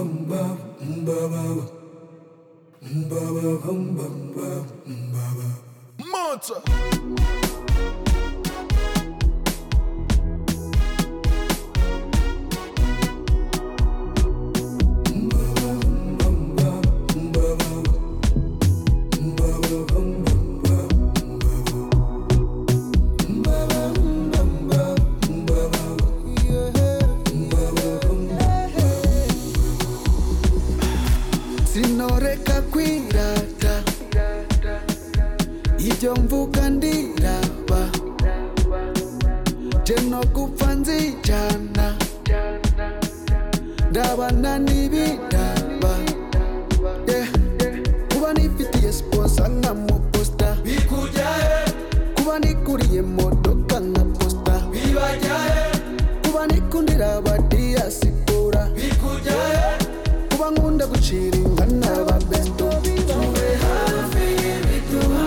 Monster. Sinoreka kwirata ibyo mvuga ndiraba je no gupfa nzijana ndabana n'ibiraba kuba nifitiye sponsor nkamuposta Bikujahe, kuba nikuriye modoka nkaposta bibajahe, kuba nikundira abadiyasipora bikujahe. kuba nkunda gucira inka n'ababesto Tube hafi biduha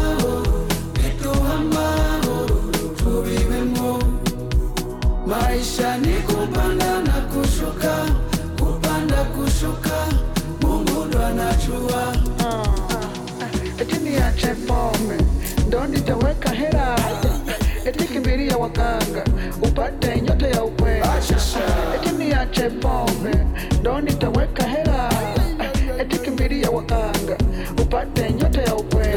amahoro, tubibemo. Maisha ni kupanda na kushuka, kupanda kushuka, Mungu ndo anajua. eti niache pombe ndo nitaweka hera, eti kimbilia waganga upate nyota ya ukweli, eti niache pombe ndo nitaweka hera, eti kimbilia waganga upate nyota ya ukweli.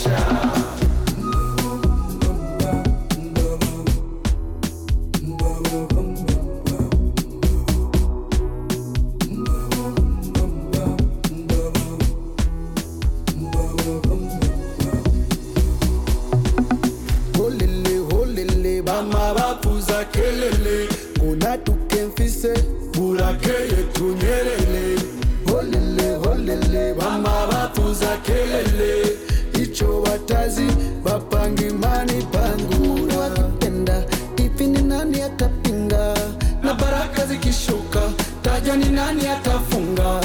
Holele holele Bama bapuza kelele, kuna tukemfise burakeye tunyerele. holele holele Bama bapuza kelele, icho watazi bapanga imani pangura wakipenda ipi ni nani atapinga na baraka zikishuka, taja ni nani atafunga.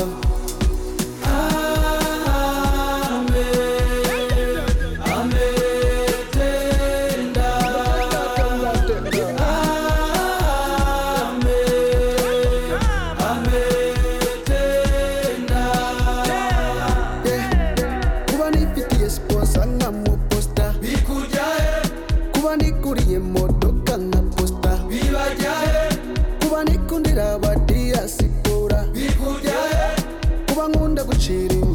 kuba nifitiye sponsor nkamuposta Bikujahe, kuba nikuriye modoka nkaposta bibajahe, kuba nikundira abadiyasipora bikujahe. kuba nkunda gucira inka